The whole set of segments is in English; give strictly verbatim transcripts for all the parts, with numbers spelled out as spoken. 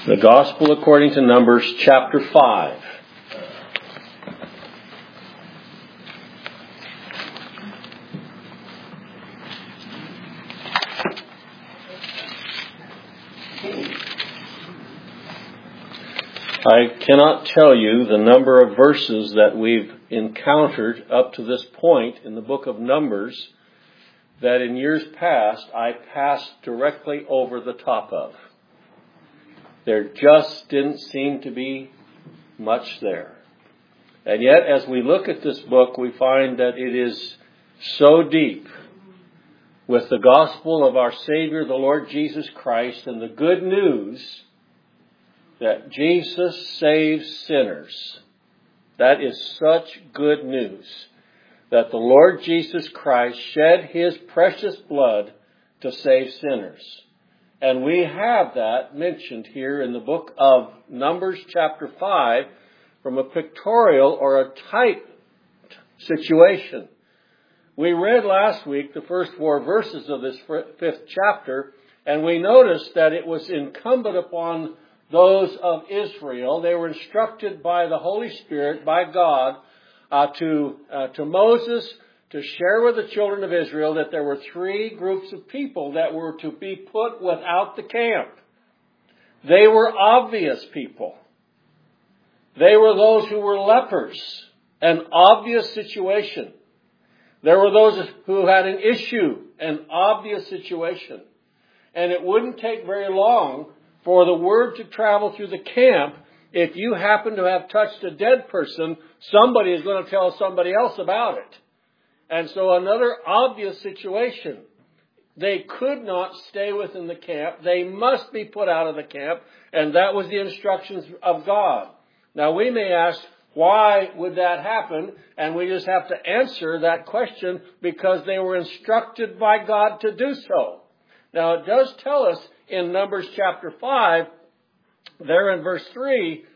The Gospel according to Numbers chapter five. I cannot tell you the number of verses that we've encountered up to this point in the book of Numbers that in years past I passed directly over the top of. There just didn't seem to be much there. And yet, as we look at this book, we find that it is so deep with the gospel of our Savior, the Lord Jesus Christ, and the good news that Jesus saves sinners. That is such good news, that the Lord Jesus Christ shed His precious blood to save sinners. And we have that mentioned here in the book of Numbers chapter five from a pictorial or a type situation. We read last week the first four verses of this fifth chapter, and we noticed that it was incumbent upon those of Israel. They were instructed by the Holy Spirit, by God, uh, to, uh, to Moses, to share with the children of Israel that there were three groups of people that were to be put without the camp. They were obvious people. They were those who were lepers, an obvious situation. There were those who had an issue, an obvious situation. And it wouldn't take very long for the word to travel through the camp. If you happen to have touched a dead person, somebody is going to tell somebody else about it. And so another obvious situation. They could not stay within the camp. They must be put out of the camp. And that was the instructions of God. Now we may ask, why would that happen? And we just have to answer that question because they were instructed by God to do so. Now it does tell us in Numbers chapter five, there in verse three,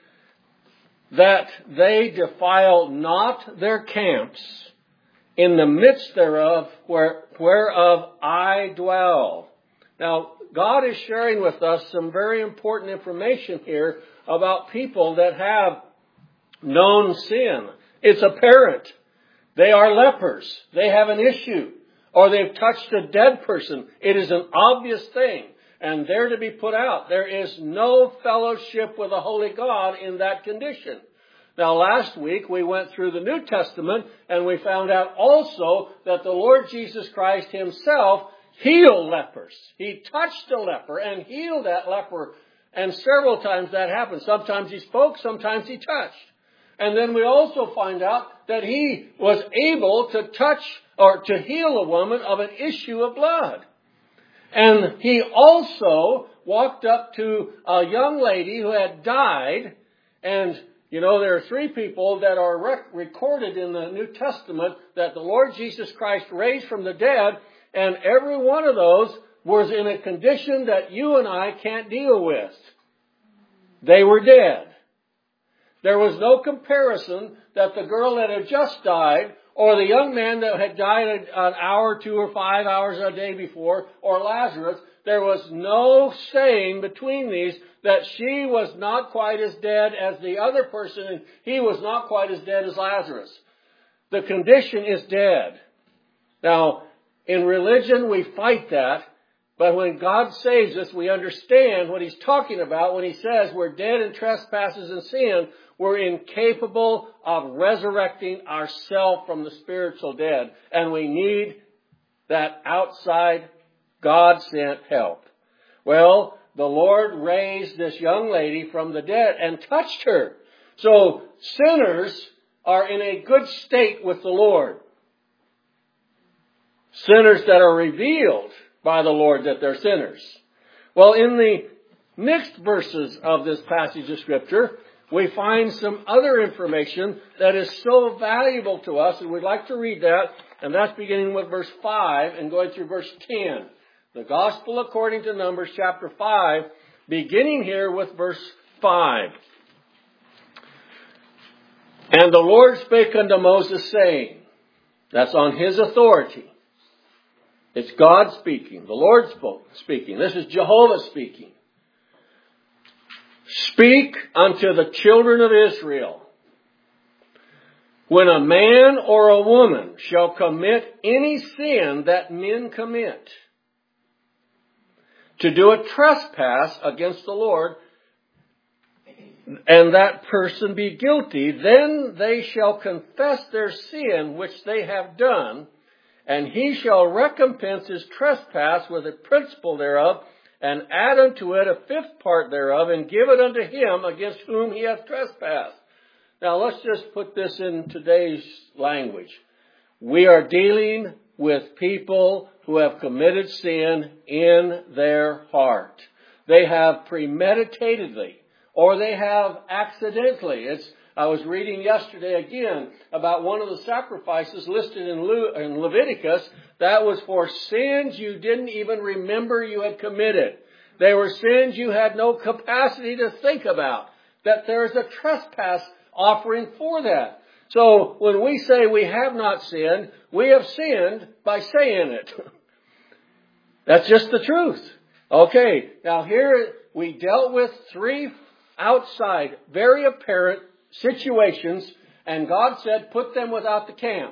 that they defile not their camps in the midst thereof, where, whereof I dwell. Now, God is sharing with us some very important information here about people that have known sin. It's apparent. They are lepers. They have an issue. Or they've touched a dead person. It is an obvious thing. And they're to be put out. There is no fellowship with a holy God in that condition. Now, last week we went through the New Testament and we found out also that the Lord Jesus Christ Himself healed lepers. He touched a leper and healed that leper. And several times that happened. Sometimes He spoke, sometimes He touched. And then we also find out that He was able to touch or to heal a woman of an issue of blood. And He also walked up to a young lady who had died. And, you know, there are three people that are rec- recorded in the New Testament that the Lord Jesus Christ raised from the dead. And every one of those was in a condition that you and I can't deal with. They were dead. There was no comparison that the girl that had just died, or the young man that had died an hour, two or five hours a day before, or Lazarus, there was no saying between these that she was not quite as dead as the other person, and he was not quite as dead as Lazarus. The condition is dead. Now, in religion, we fight that, but when God saves us, we understand what He's talking about when He says we're dead in trespasses and sin. We're incapable of resurrecting ourselves from the spiritual dead. And we need that outside God-sent help. Well, the Lord raised this young lady from the dead and touched her. So sinners are in a good state with the Lord. Sinners that are revealed by the Lord that they're sinners. Well, in the next verses of this passage of Scripture, we find some other information that is so valuable to us, and we'd like to read that, and that's beginning with verse five and going through verse ten. The Gospel according to Numbers chapter five, beginning here with verse five. And the Lord spake unto Moses, saying, that's on His authority. It's God speaking. The Lord spoke, speaking. This is Jehovah speaking. Speak unto the children of Israel. When a man or a woman shall commit any sin that men commit, to do a trespass against the Lord, and that person be guilty, then they shall confess their sin which they have done, and he shall recompense his trespass with a principal thereof, and add unto it a fifth part thereof, and give it unto him against whom he hath trespassed. Now let's just put this in today's language. We are dealing with people who have committed sin in their heart. They have premeditatedly, or they have accidentally. It's, I was reading yesterday again about one of the sacrifices listed in, Le, in Leviticus that was for sins you didn't even remember you had committed. They were sins you had no capacity to think about. That there is a trespass offering for that. So when we say we have not sinned, we have sinned by saying it. That's just the truth. Okay, now here we dealt with three outside, very apparent situations, and God said, put them without the camp.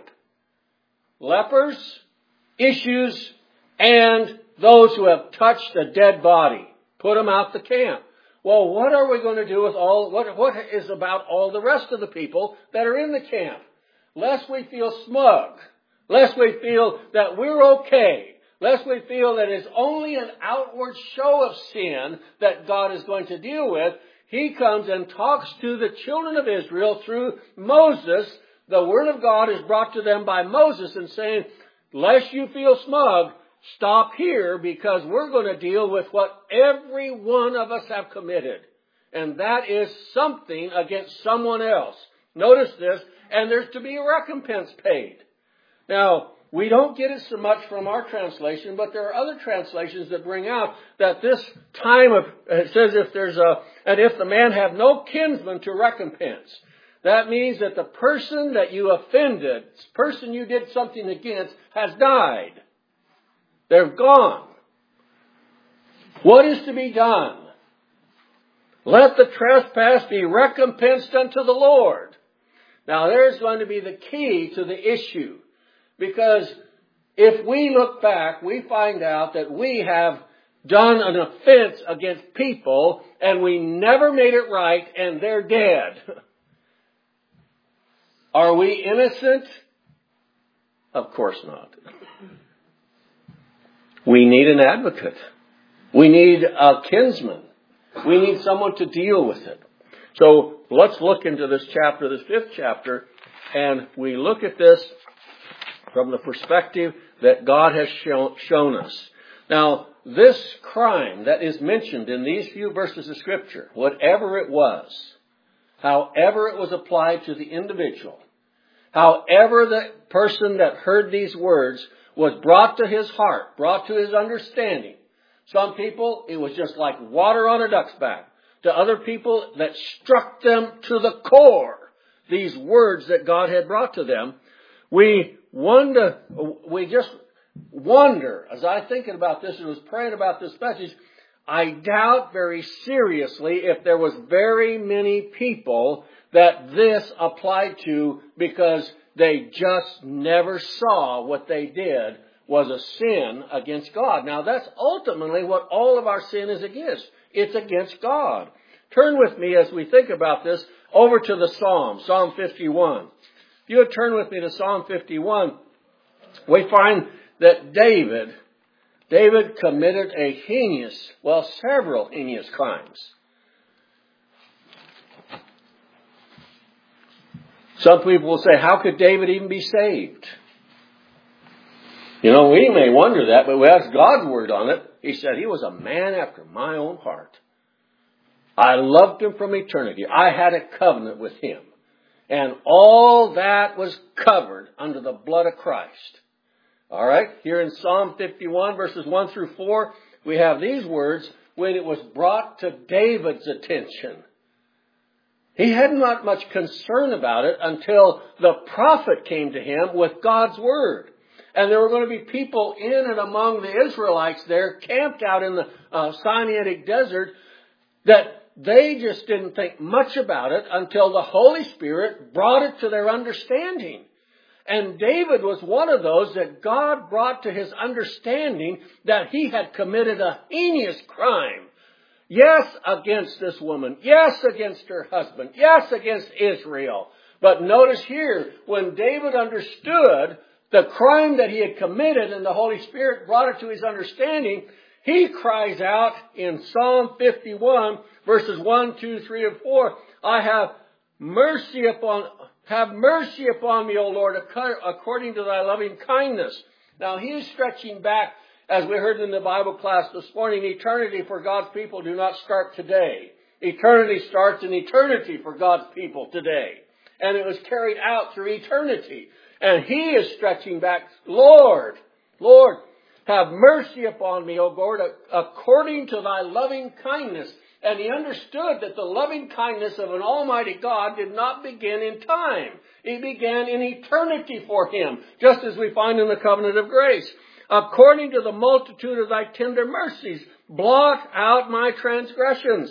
Lepers, issues, and those who have touched a dead body. Put them out the camp. Well, what are we going to do with all, what, what is about all the rest of the people that are in the camp? Lest we feel smug. Lest we feel that we're okay. Lest we feel that it's only an outward show of sin that God is going to deal with. He comes and talks to the children of Israel through Moses. The Word of God is brought to them by Moses and saying, lest you feel smug, stop here because we're going to deal with what every one of us have committed. And that is something against someone else. Notice this, and there's to be a recompense paid. Now, we don't get it so much from our translation, but there are other translations that bring out that this time of, it says if there's a, and if the man have no kinsman to recompense. That means that the person that you offended, the person you did something against, has died. They're gone. What is to be done? Let the trespass be recompensed unto the Lord. Now there's going to be the key to the issue. Because if we look back, we find out that we have done an offense against people and we never made it right and they're dead. Are we innocent? Of course not. We need an advocate. We need a kinsman. We need someone to deal with it. So let's look into this chapter, this fifth chapter, and we look at this from the perspective that God has shown, shown us. Now, this crime that is mentioned in these few verses of Scripture, whatever it was, however it was applied to the individual, however the person that heard these words was brought to his heart, brought to his understanding. Some people, it was just like water on a duck's back. To other people, that struck them to the core, these words that God had brought to them. We wonder, we just wonder, as I thinking about this and was praying about this message, I doubt very seriously if there was very many people that this applied to because they just never saw what they did was a sin against God. Now that's ultimately what all of our sin is against. It's against God. Turn with me as we think about this over to the Psalm, Psalm fifty-one. If you would turn with me to Psalm fifty-one, we find that David, David committed a heinous, well, several heinous crimes. Some people will say, how could David even be saved? You know, we may wonder that, but we ask God's word on it. He said he was a man after my own heart. I loved him from eternity. I had a covenant with him. And all that was covered under the blood of Christ. All right, here in Psalm fifty-one, verses one through four, we have these words, when it was brought to David's attention. He had not much concern about it until the prophet came to him with God's word. And there were going to be people in and among the Israelites there, camped out in the uh, Sinaitic desert, that they just didn't think much about it until the Holy Spirit brought it to their understanding. And David was one of those that God brought to his understanding that he had committed a heinous crime. Yes, against this woman. Yes, against her husband. Yes, against Israel. But notice here, when David understood the crime that he had committed and the Holy Spirit brought it to his understanding, he cries out in Psalm fifty-one, verses one, two, three, and four, I have mercy upon, have mercy upon me, O Lord, according to thy loving kindness. Now he is stretching back, as we heard in the Bible class this morning, eternity for God's people do not start today. Eternity starts in eternity for God's people today. And it was carried out through eternity. And he is stretching back, Lord, Lord, have mercy upon me, O Lord, according to thy loving kindness. And he understood that the loving kindness of an almighty God did not begin in time. It began in eternity for him, just as we find in the covenant of grace. According to the multitude of thy tender mercies, blot out my transgressions.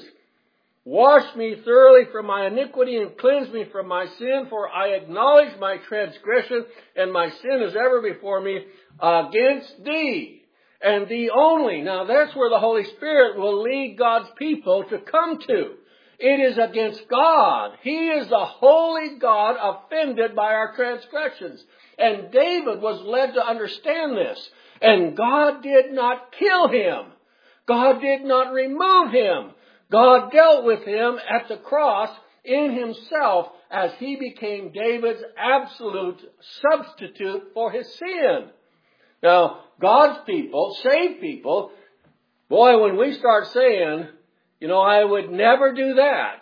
Wash me thoroughly from my iniquity and cleanse me from my sin, for I acknowledge my transgression, and my sin is ever before me against thee, and thee only. Now that's where the Holy Spirit will lead God's people to come to. It is against God. He is the holy God offended by our transgressions. And David was led to understand this. And God did not kill him. God did not remove him. God dealt with him at the cross in himself as he became David's absolute substitute for his sin. Now, God's people, saved people, boy, when we start saying, you know, I would never do that,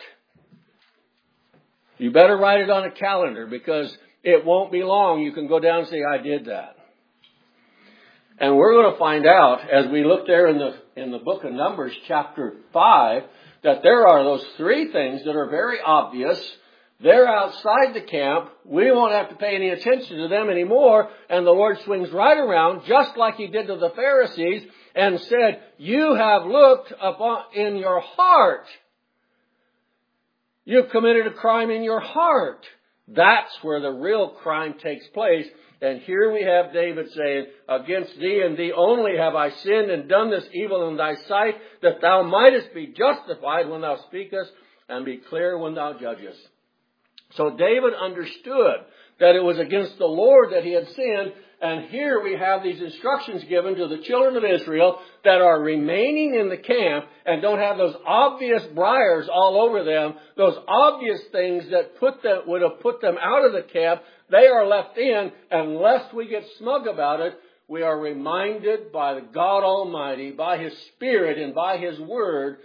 you better write it on a calendar, because it won't be long. You can go down and say, I did that. And we're going to find out, as we look there in the in the book of Numbers, chapter five, that there are those three things that are very obvious. They're outside the camp. We won't have to pay any attention to them anymore. And the Lord swings right around, just like he did to the Pharisees, and said, you have looked upon in your heart. You've committed a crime in your heart. That's where the real crime takes place. And here we have David saying, against thee and thee only have I sinned and done this evil in thy sight, that thou mightest be justified when thou speakest and be clear when thou judgest. So David understood that it was against the Lord that he had sinned. And here we have these instructions given to the children of Israel that are remaining in the camp and don't have those obvious briars all over them, those obvious things that put them, would have put them out of the camp. They are left in, and lest we get smug about it, we are reminded by God Almighty, by His Spirit and by His Word,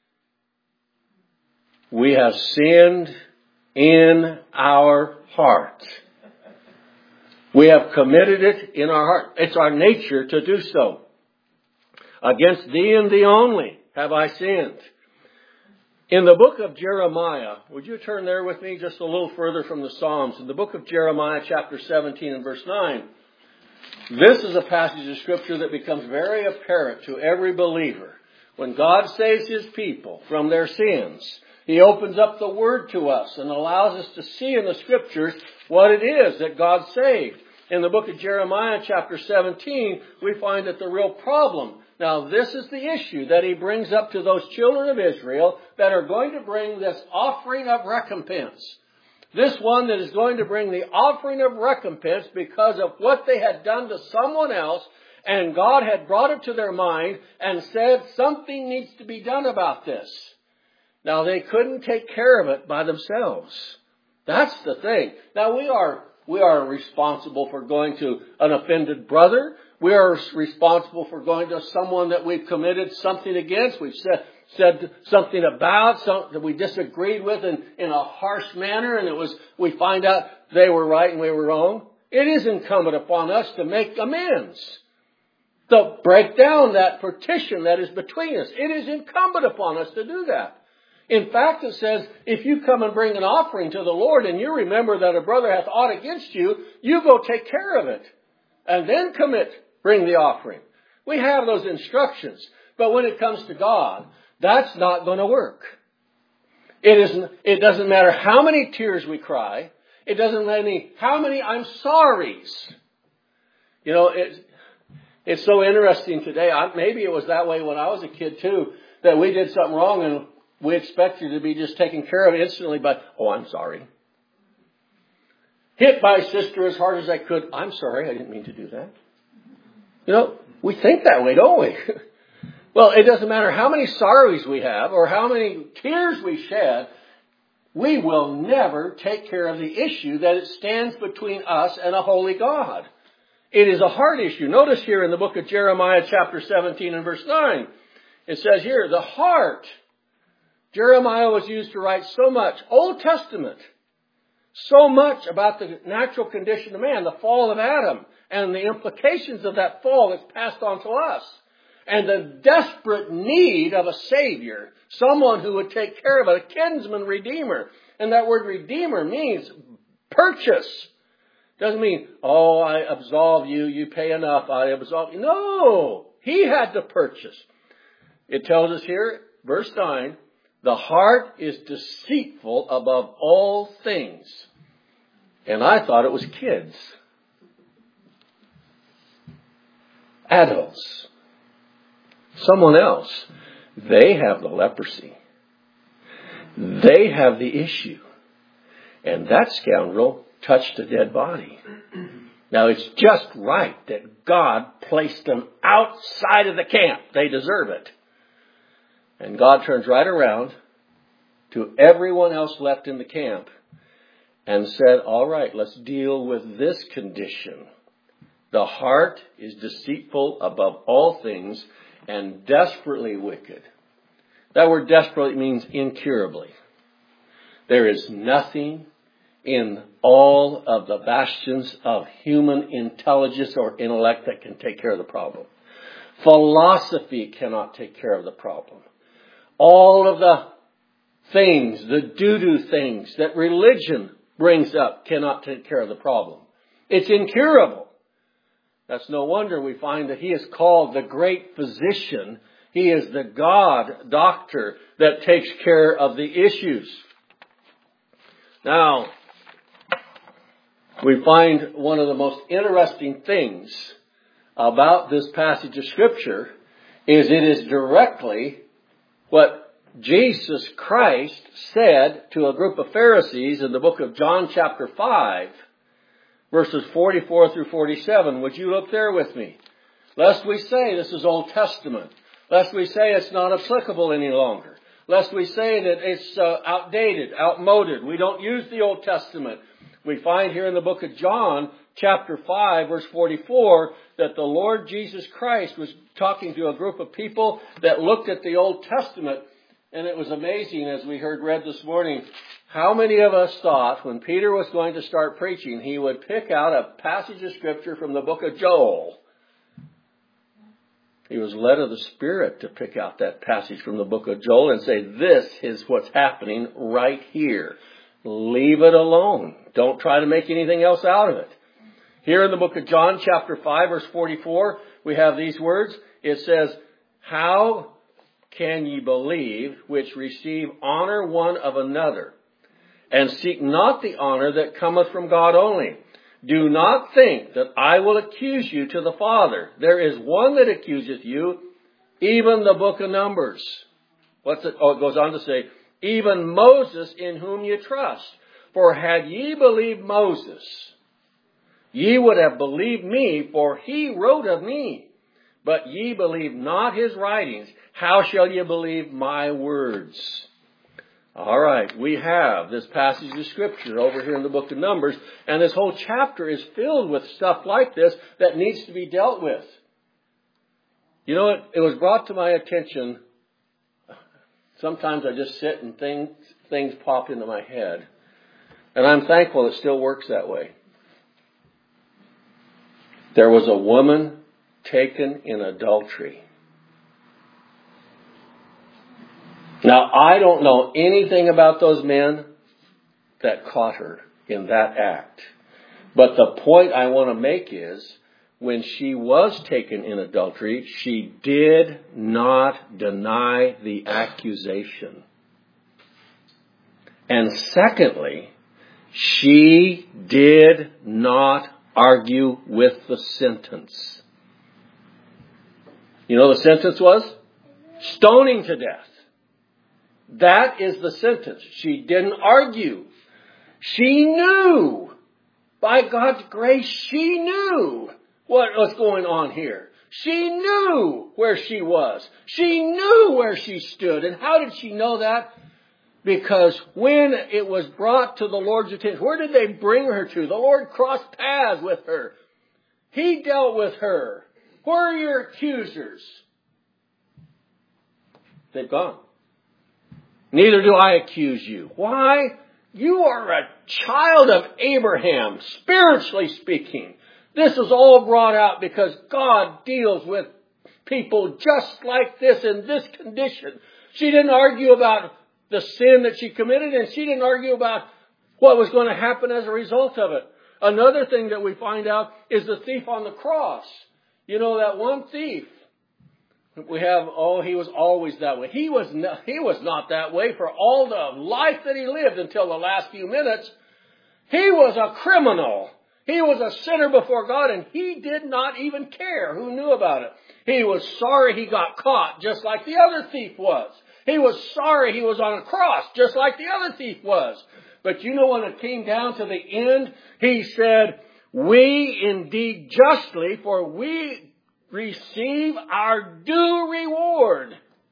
we have sinned in our heart. We have committed it in our heart. It's our nature to do so. Against thee and thee only have I sinned. In the book of Jeremiah, would you turn there with me just a little further from the Psalms? In the book of Jeremiah, chapter seventeen and verse nine, this is a passage of Scripture that becomes very apparent to every believer. When God saves His people from their sins, He opens up the Word to us and allows us to see in the Scriptures what it is that God saved. In the book of Jeremiah, chapter seventeen, we find that the real problem. Now, this is the issue that He brings up to those children of Israel that are going to bring this offering of recompense. This one that is going to bring the offering of recompense because of what they had done to someone else, and God had brought it to their mind and said something needs to be done about this. Now, they couldn't take care of it by themselves. That's the thing. Now, we are we are responsible for going to an offended brother. We are responsible for going to someone that we've committed something against. We've said, said something about, something that we disagreed with in, in a harsh manner, and it was we find out they were right and we were wrong. It is incumbent upon us to make amends, to break down that partition that is between us. It is incumbent upon us to do that. In fact, it says, if you come and bring an offering to the Lord and you remember that a brother hath aught against you, you go take care of it and then commit, bring the offering. We have those instructions. But when it comes to God, that's not going to work. It isn't, it doesn't matter how many tears we cry. It doesn't matter how many I'm sorries. You know, it, it's so interesting today. I, maybe it was that way when I was a kid too, that we did something wrong and we expected to be just taken care of instantly by, oh, I'm sorry. Hit my sister as hard as I could. I'm sorry, I didn't mean to do that. You know, we think that way, don't we? Well, it doesn't matter how many sorrows we have or how many tears we shed. We will never take care of the issue that it stands between us and a holy God. It is a heart issue. Notice here in the book of Jeremiah chapter seventeen and verse nine. It says here, the heart. Jeremiah was used to write so much Old Testament. So much about the natural condition of man, the fall of Adam, and the implications of that fall that's passed on to us. And the desperate need of a Savior, someone who would take care of it, a kinsman redeemer. And that word redeemer means purchase. Doesn't mean, oh, I absolve you, you pay enough, I absolve you. No, he had to purchase. It tells us here, verse nine, the heart is deceitful above all things. And I thought it was kids. Adults. Someone else. They have the leprosy. They have the issue. And that scoundrel touched a dead body. Now it's just right that God placed them outside of the camp. They deserve it. And God turns right around to everyone else left in the camp and said, all right, let's deal with this condition. The heart is deceitful above all things and desperately wicked. That word desperately means incurably. There is nothing in all of the bastions of human intelligence or intellect that can take care of the problem. Philosophy cannot take care of the problem. All of the things, the doo-doo things that religion brings up cannot take care of the problem. It's incurable. That's no wonder we find that he is called the great physician. He is the God doctor that takes care of the issues. Now, we find one of the most interesting things about this passage of Scripture is it is directly what Jesus Christ said to a group of Pharisees in the book of John chapter five, verses forty-four through forty-seven. Would you look there with me? Lest we say this is Old Testament. Lest we say it's not applicable any longer. Lest we say that it's uh, outdated, outmoded. We don't use the Old Testament. We find here in the book of John chapter five, verse forty-four, that the Lord Jesus Christ was talking to a group of people that looked at the Old Testament. And it was amazing, as we heard read this morning, how many of us thought when Peter was going to start preaching, he would pick out a passage of Scripture from the book of Joel. He was led of the Spirit to pick out that passage from the book of Joel and say, this is what's happening right here. Leave it alone. Don't try to make anything else out of it. Here in the book of John, chapter five, verse forty-four, we have these words. It says, how can ye believe which receive honor one of another, and seek not the honor that cometh from God only? Do not think that I will accuse you to the Father. There is one that accuseth you, even the book of Numbers. What's it? Oh, it goes on to say, even Moses in whom you trust. For had ye believed Moses, ye would have believed me, for he wrote of me. But ye believe not his writings. How shall ye believe my words? All right, we have this passage of Scripture over here in the book of Numbers, and this whole chapter is filled with stuff like this that needs to be dealt with. You know, it, it was brought to my attention. Sometimes I just sit and things, things pop into my head, and I'm thankful it still works that way. There was a woman taken in adultery. Now, I don't know anything about those men that caught her in that act. But the point I want to make is, when she was taken in adultery, she did not deny the accusation. And secondly, she did not argue with the sentence. You know what the sentence was? Stoning to death. That is the sentence. She didn't argue. She knew. By God's grace, she knew what was going on here. She knew where she was. She knew where she stood. And how did she know that? Because when it was brought to the Lord's attention, where did they bring her to? The Lord crossed paths with her. He dealt with her. Where are your accusers? They've gone. Neither do I accuse you. Why? You are a child of Abraham, spiritually speaking. This is all brought out because God deals with people just like this in this condition. She didn't argue about the sin that she committed, and she didn't argue about what was going to happen as a result of it. Another thing that we find out is the thief on the cross. You know, that one thief. We have, oh, he was always that way. He was not, he was not that way for all the life that he lived until the last few minutes. He was a criminal. He was a sinner before God, and he did not even care who knew about it. He was sorry he got caught, just like the other thief was. He was sorry he was on a cross, just like the other thief was. But you know, when it came down to the end, he said, we indeed justly, for we receive our due reward.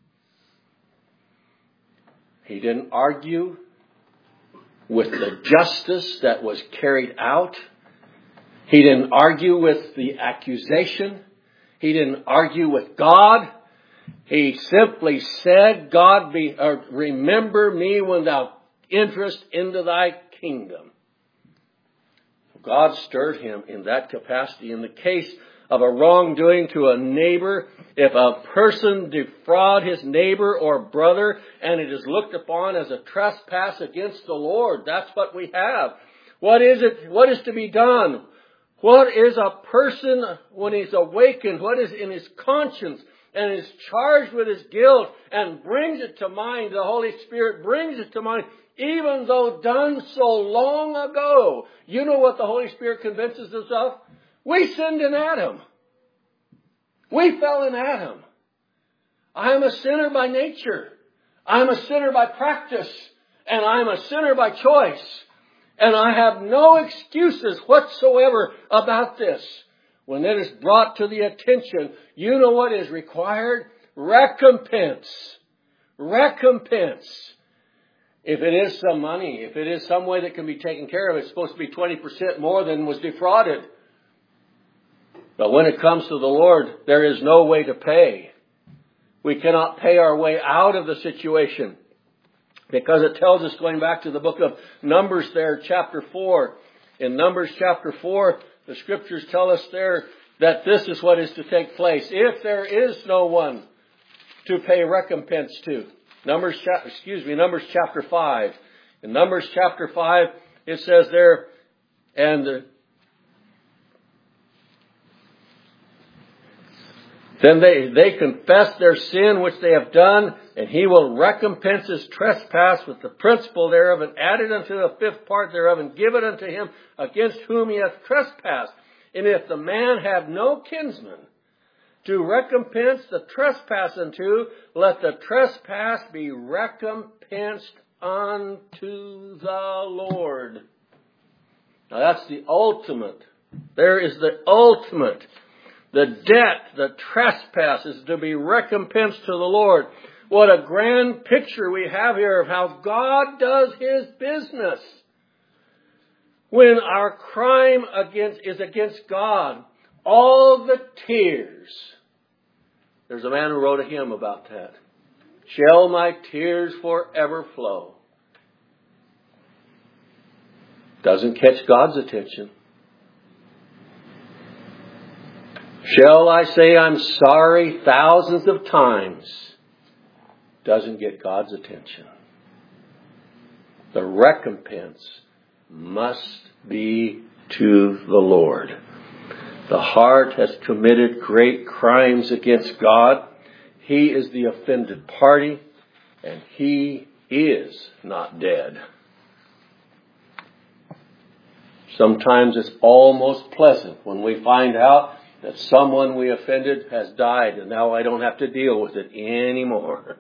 He didn't argue with the justice that was carried out. He didn't argue with the accusation. He didn't argue with God. He simply said, God, be, uh, remember me when thou enterest into thy kingdom. God stirred him in that capacity. In the case of a wrongdoing to a neighbor, if a person defraud his neighbor or brother and it is looked upon as a trespass against the Lord, that's what we have. What is it? What is to be done? What is a person when he's awakened? What is in his conscience and is charged with his guilt and brings it to mind? The Holy Spirit brings it to mind, even though done so long ago. You know what the Holy Spirit convinces us of? We sinned in Adam. We fell in Adam. I am a sinner by nature. I am a sinner by practice. And I am a sinner by choice. And I have no excuses whatsoever about this. When it is brought to the attention, you know what is required? Recompense. Recompense. If it is some money, if it is some way that can be taken care of, it's supposed to be twenty percent more than was defrauded. But when it comes to the Lord, there is no way to pay. We cannot pay our way out of the situation. Because it tells us, going back to the book of Numbers there, chapter four. In Numbers chapter four, the scriptures tell us there that this is what is to take place. If there is no one to pay recompense to. Numbers, excuse me, Numbers chapter five. In Numbers chapter five, it says there, and the Then they, they confess their sin which they have done, and he will recompense his trespass with the principal thereof, and add it unto the fifth part thereof, and give it unto him against whom he hath trespassed. And if the man have no kinsman to recompense the trespass unto, let the trespass be recompensed unto the Lord. Now that's the ultimate. There is the ultimate. The debt, the trespass is to be recompensed to the Lord. What a grand picture we have here of how God does His business. When our crime against is against God, all the tears. There's a man who wrote a hymn about that. Shall my tears forever flow? Doesn't catch God's attention. Shall I say I'm sorry thousands of times? Doesn't get God's attention. The recompense must be to the Lord. The heart has committed great crimes against God. He is the offended party, and He is not dead. Sometimes it's almost pleasant when we find out that someone we offended has died and now I don't have to deal with it anymore.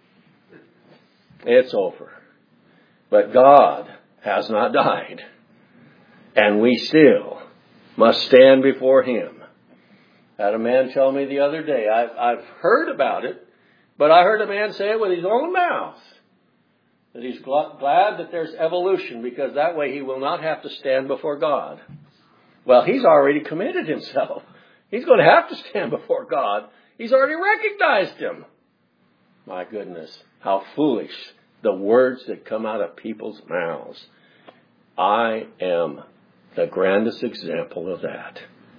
It's over. But God has not died. And we still must stand before Him. I had a man tell me the other day, I've, I've heard about it, but I heard a man say it with his own mouth. That he's glad that there's evolution because that way he will not have to stand before God. Well, he's already committed himself. He's going to have to stand before God. He's already recognized Him. My goodness, how foolish the words that come out of people's mouths. I am the grandest example of that.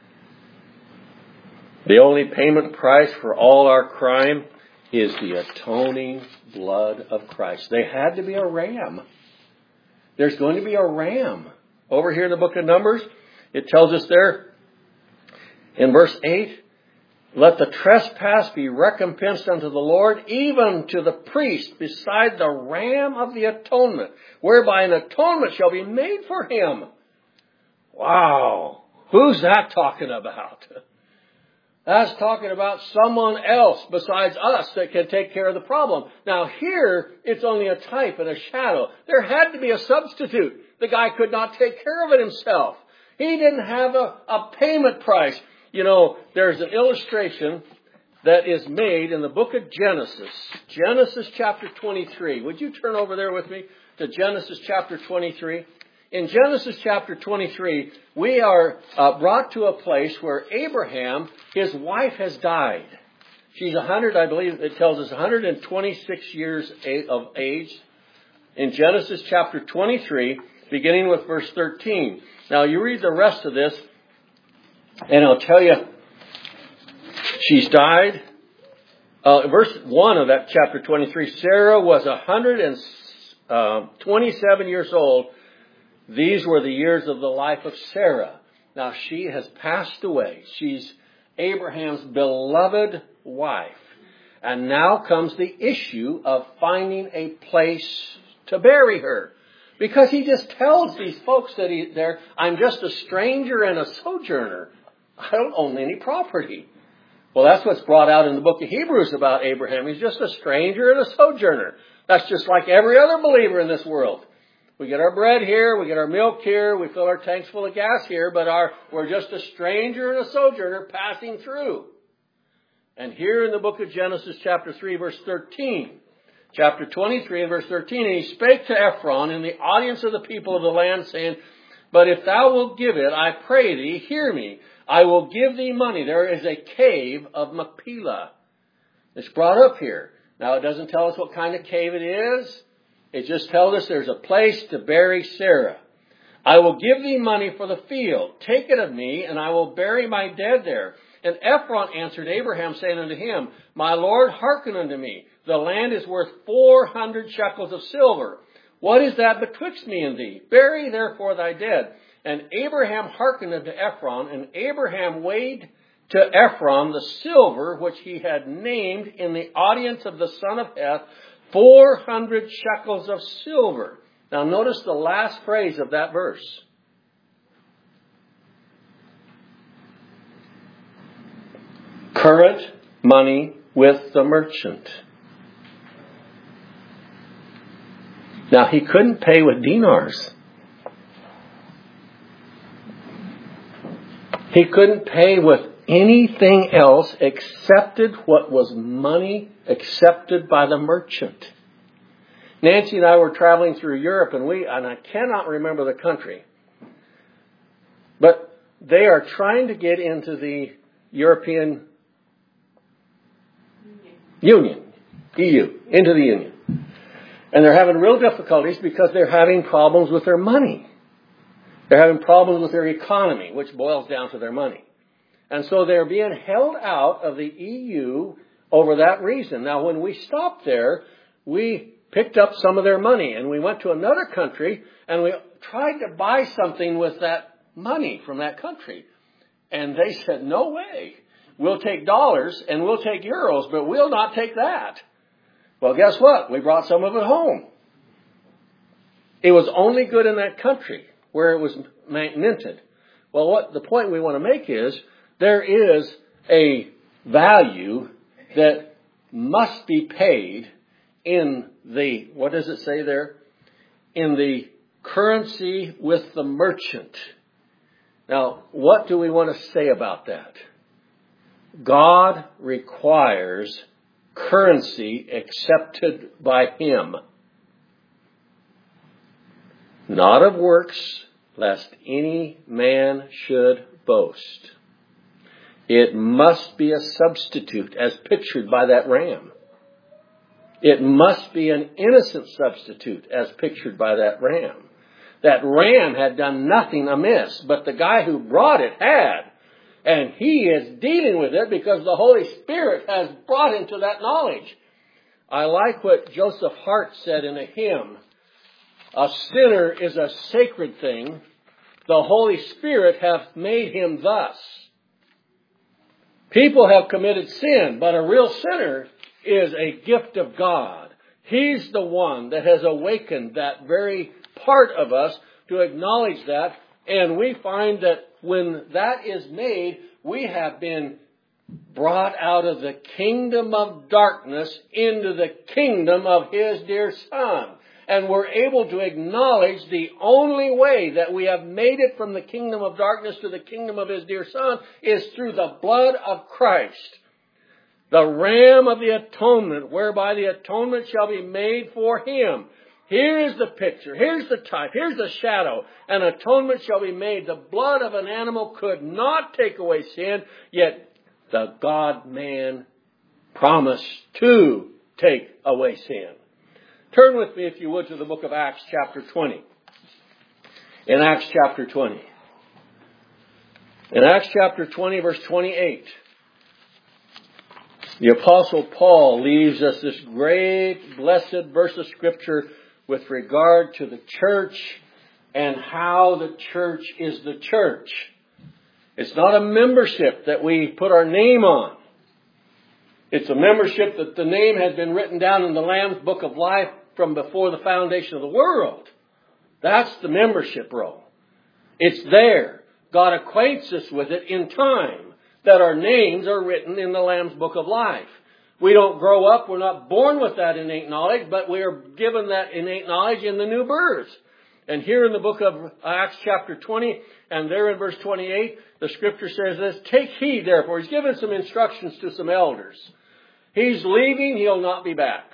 The only payment price for all our crime is the atoning blood of Christ. There had to be a ram. There's going to be a ram. Over here in the book of Numbers, it tells us there in verse eight, let the trespass be recompensed unto the Lord, even to the priest, beside the ram of the atonement, whereby an atonement shall be made for him. Wow. Who's that talking about? That's talking about someone else besides us that can take care of the problem. Now here, it's only a type and a shadow. There had to be a substitute. The guy could not take care of it himself. He didn't have a, a payment price. You know, there's an illustration that is made in the book of Genesis. Genesis chapter twenty-three. Would you turn over there with me to Genesis chapter twenty-three? In Genesis chapter twenty-three, we are uh, brought to a place where Abraham, his wife, has died. She's one hundred, I believe it tells us, one hundred twenty-six years of age. In Genesis chapter twenty-three, beginning with verse thirteen. Now you read the rest of this, and I'll tell you, she's died. Uh, verse one of that chapter twenty-three, Sarah was one hundred twenty-seven years old. These were the years of the life of Sarah. Now she has passed away. She's Abraham's beloved wife. And now comes the issue of finding a place to bury her. Because he just tells these folks that he, they're, I'm just a stranger and a sojourner. I don't own any property. Well, that's what's brought out in the book of Hebrews about Abraham. He's just a stranger and a sojourner. That's just like every other believer in this world. We get our bread here, we get our milk here, we fill our tanks full of gas here, but our, we're just a stranger and a sojourner passing through. And here in the book of Genesis chapter three, verse thirteen, chapter twenty-three and verse thirteen, and he spake to Ephron in the audience of the people of the land, saying, but if thou wilt give it, I pray thee, hear me, I will give thee money. There is a cave of Machpelah. It's brought up here. Now it doesn't tell us what kind of cave it is. It just tells us there's a place to bury Sarah. I will give thee money for the field. Take it of me, and I will bury my dead there. And Ephron answered Abraham, saying unto him, my Lord, hearken unto me. The land is worth four hundred shekels of silver. What is that betwixt me and thee? Bury therefore thy dead. And Abraham hearkened unto Ephron, and Abraham weighed to Ephron the silver which he had named in the audience of the son of Heth, Four hundred shekels of silver. Now notice the last phrase of that verse. Current money with the merchant. Now he couldn't pay with dinars. He couldn't pay with anything else excepted what was money accepted by the merchant. Nancy and I were traveling through Europe, and we, and I cannot remember the country, but they are trying to get into the European Union, E U, into the Union. And they're having real difficulties because they're having problems with their money. They're having problems with their economy, which boils down to their money. And so they're being held out of the E U over that reason. Now, when we stopped there, we picked up some of their money, and we went to another country, and we tried to buy something with that money from that country. And they said, no way. We'll take dollars and we'll take euros, but we'll not take that. Well, guess what? We brought some of it home. It was only good in that country where it was minted. Well, what the point we want to make is there is a value that must be paid in the, what does it say there? In the currency with the merchant. Now, what do we want to say about that? God requires currency accepted by Him, not of works, lest any man should boast. It must be a substitute as pictured by that ram. It must be an innocent substitute as pictured by that ram. That ram had done nothing amiss, but the guy who brought it had. And he is dealing with it because the Holy Spirit has brought him to that knowledge. I like what Joseph Hart said in a hymn. A sinner is a sacred thing. The Holy Spirit hath made him thus. People have committed sin, but a real sinner is a gift of God. He's the one that has awakened that very part of us to acknowledge that. And we find that when that is made, we have been brought out of the kingdom of darkness into the kingdom of His dear Son. And we're able to acknowledge the only way that we have made it from the kingdom of darkness to the kingdom of His dear Son is through the blood of Christ. The ram of the atonement, whereby the atonement shall be made for Him. Here's the picture. Here's the type. Here's the shadow. An atonement shall be made. The blood of an animal could not take away sin, yet the God-man promised to take away sin. Turn with me, if you would, to the book of Acts chapter twenty. In Acts chapter twenty. In Acts chapter twenty, verse twenty-eight. The Apostle Paul leaves us this great, blessed verse of Scripture with regard to the church and how the church is the church. It's not a membership that we put our name on. It's a membership that the name has been written down in the Lamb's Book of Life from before the foundation of the world. That's the membership roll. It's there. God acquaints us with it in time, that our names are written in the Lamb's Book of Life. We don't grow up, we're not born with that innate knowledge, but we are given that innate knowledge in the new birth. And here in the book of Acts chapter twenty, and there in verse twenty-eight, the Scripture says this, take heed therefore. He's given some instructions to some elders. He's leaving, he'll not be back.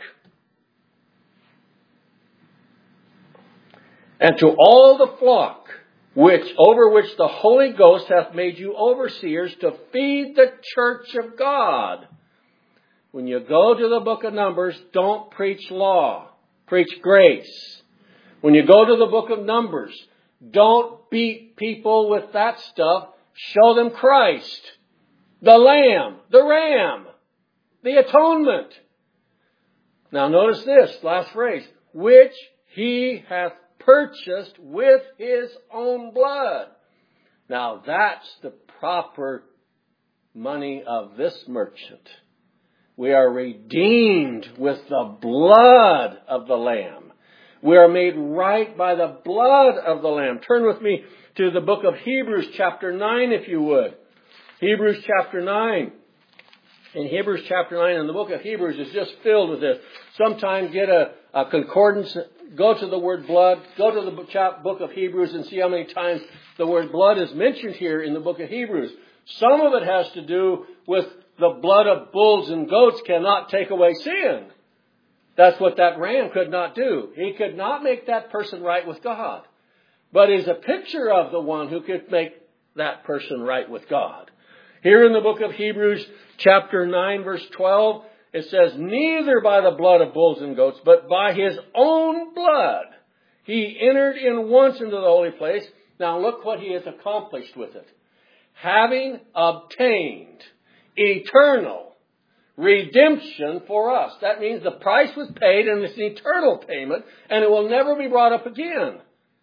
And to all the flock, which over which the Holy Ghost hath made you overseers, to feed the church of God. When you go to the book of Numbers, don't preach law. Preach grace. When you go to the book of Numbers, don't beat people with that stuff. Show them Christ, the Lamb, the Ram, the atonement. Now notice this, last phrase, which He hath purchased with His own blood. Now that's the proper money of this merchant. We are redeemed with the blood of the Lamb. We are made right by the blood of the Lamb. Turn with me to the book of Hebrews chapter nine, if you would. Hebrews chapter nine. In Hebrews chapter nine, and the book of Hebrews is just filled with this. Sometimes get a, a concordance, go to the word blood, go to the book of Hebrews and see how many times the word blood is mentioned here in the book of Hebrews. Some of it has to do with the blood of bulls and goats cannot take away sin. That's what that ram could not do. He could not make that person right with God. But is a picture of the one who could make that person right with God. Here in the book of Hebrews chapter nine verse twelve, it says, neither by the blood of bulls and goats, but by His own blood, He entered in once into the holy place. Now look what He has accomplished with it. Having obtained eternal redemption for us. That means the price was paid and it's an eternal payment and it will never be brought up again.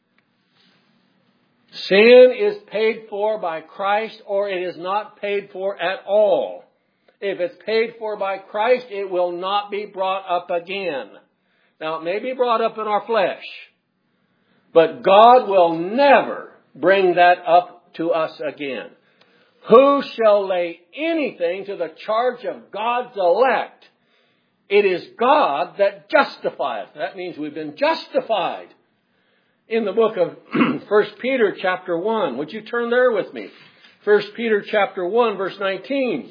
Sin is paid for by Christ or it is not paid for at all. If it's paid for by Christ, it will not be brought up again. Now, it may be brought up in our flesh, but God will never bring that up to us again. Who shall lay anything to the charge of God's elect? It is God that justifieth. That means we've been justified. In the book of First Peter chapter one. Would you turn there with me? First Peter chapter one, verse nineteen.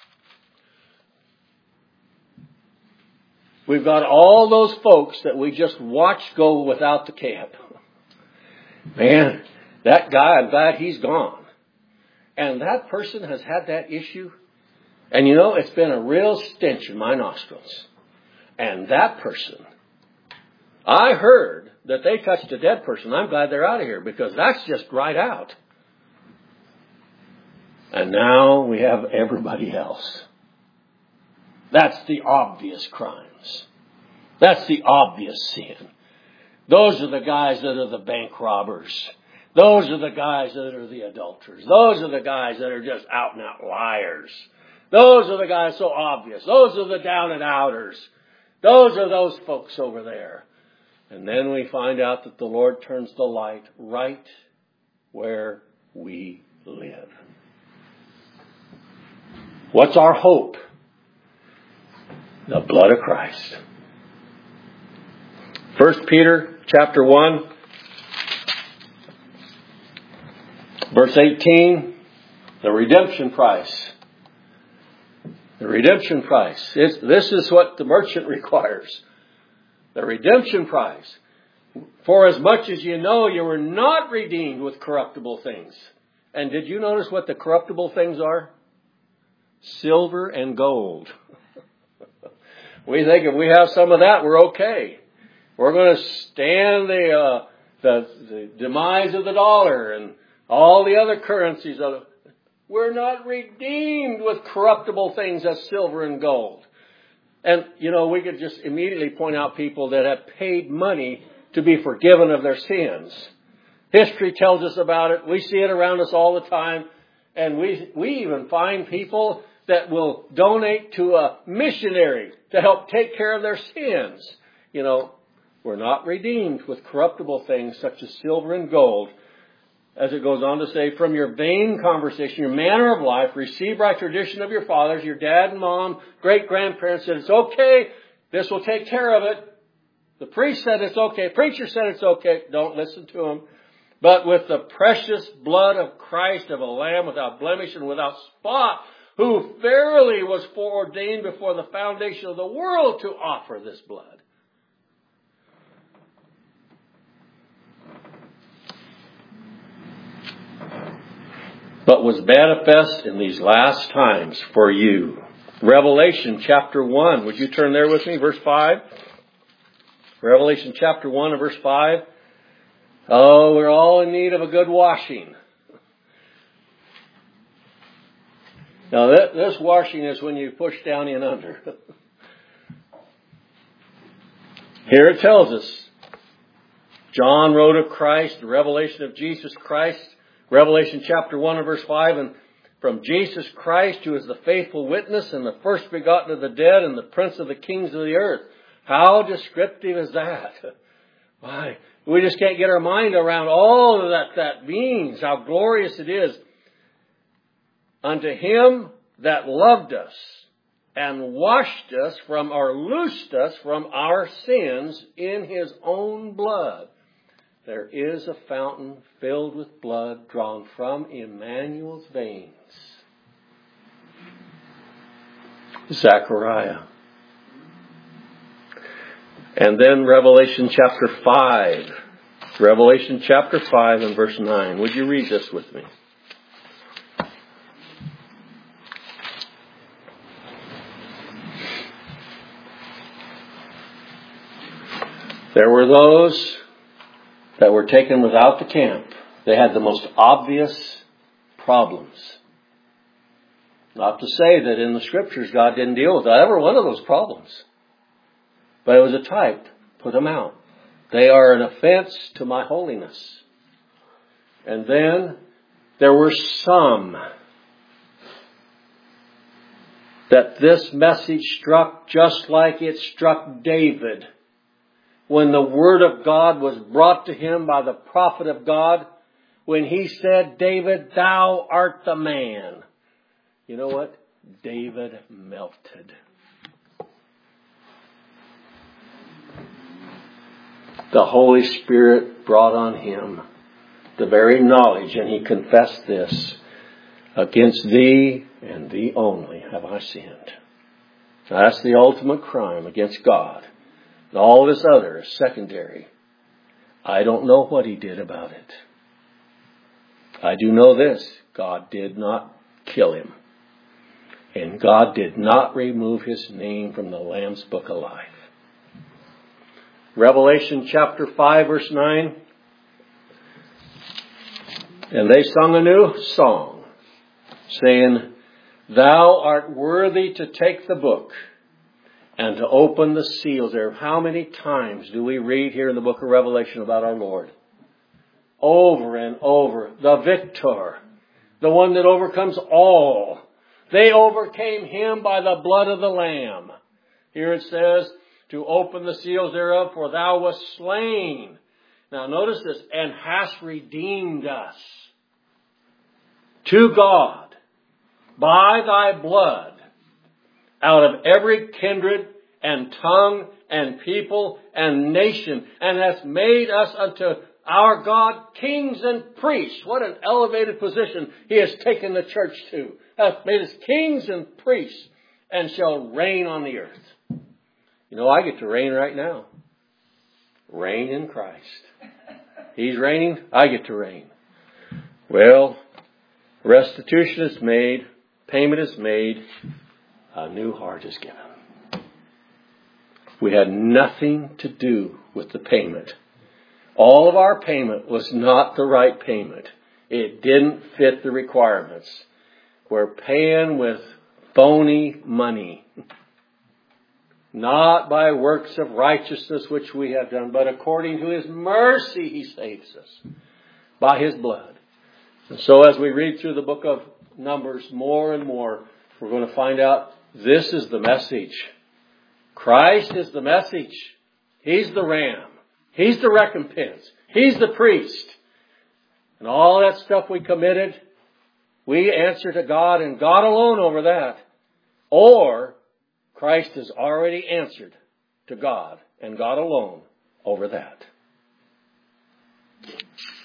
We've got all those folks that we just watched go without the camp. Man, that guy, I'm glad he's gone. And that person has had that issue. And you know, it's been a real stench in my nostrils. And that person, I heard that they touched a dead person. I'm glad they're out of here because that's just right out. And now we have everybody else. That's the obvious crimes. That's the obvious sin. Those are the guys that are the bank robbers. Those are the guys that are the adulterers. Those are the guys that are just out and out liars. Those are the guys so obvious. Those are the down and outers. Those are those folks over there. And then we find out that the Lord turns the light right where we live. What's our hope? The blood of Christ. First Peter chapter one, verse eighteen, the redemption price. The redemption price. It's, this is what the merchant requires. The redemption price. For as much as you know you were not redeemed with corruptible things. And did you notice what the corruptible things are? Silver and gold. We think if we have some of that, we're okay. We're going to stand the, uh, the, the demise of the dollar and all the other currencies. Of, we're not redeemed with corruptible things as silver and gold. And, you know, we could just immediately point out people that have paid money to be forgiven of their sins. History tells us about it. We see it around us all the time. And we, we even find people that will donate to a missionary to help take care of their sins. You know, we're not redeemed with corruptible things such as silver and gold. As it goes on to say, from your vain conversation, your manner of life, received by tradition of your fathers, your dad and mom, great-grandparents said, it's okay. This will take care of it. The priest said it's okay. Preacher said it's okay. Don't listen to him. But with the precious blood of Christ, of a lamb without blemish and without spot, who verily was foreordained before the foundation of the world to offer this blood. But was manifest in these last times for you. Revelation chapter one. Would you turn there with me? Verse five. Revelation chapter one and verse five. Oh, we're all in need of a good washing. Now, this washing is when you push down in under. Here it tells us, John wrote of Christ, the revelation of Jesus Christ, Revelation chapter one and verse five, and from Jesus Christ, who is the faithful witness and the first begotten of the dead and the prince of the kings of the earth. How descriptive is that? Why? We just can't get our mind around all of that that means, how glorious it is. Unto him that loved us and washed us from, or loosed us from our sins in his own blood. There is a fountain filled with blood drawn from Emmanuel's veins. Zechariah. And then Revelation chapter five. Revelation chapter five and verse nine. Would you read this with me? There were those that were taken without the camp. They had the most obvious problems. Not to say that in the scriptures God didn't deal with every one of those problems. But it was a type. Put them out. They are an offense to my holiness. And then there were some that this message struck just like it struck David. When the word of God was brought to him by the prophet of God, when he said, David, thou art the man. You know what? David melted. The Holy Spirit brought on him the very knowledge, and he confessed this. Against thee and thee only have I sinned. Now, that's the ultimate crime against God. And all this other is secondary. I don't know what he did about it. I do know this. God did not kill him. And God did not remove his name from the Lamb's Book of Life. Revelation chapter five verse nine. And they sung a new song, saying, Thou art worthy to take the book and to open the seals thereof. How many times do we read here in the book of Revelation about our Lord? Over and over. The victor. The one that overcomes all. They overcame him by the blood of the Lamb. Here it says, to open the seals thereof, for thou wast slain. Now notice this, and hast redeemed us to God by thy blood out of every kindred and tongue and people and nation, and hast made us unto our God kings and priests. What an elevated position he has taken the church to. Hath made us kings and priests, and shall reign on the earth. You know, I get to reign right now. Reign in Christ. He's reigning, I get to reign. Well, restitution is made, payment is made, a new heart is given. We had nothing to do with the payment. All of our payment was not the right payment. It didn't fit the requirements. We're paying with phony money. Not by works of righteousness which we have done, but according to his mercy he saves us by his blood. And so as we read through the book of Numbers more and more, we're going to find out this is the message. Christ is the message. He's the ram. He's the recompense. He's the priest. And all that stuff we committed, we answer to God and God alone over that. Or Christ has already answered to God and God alone over that.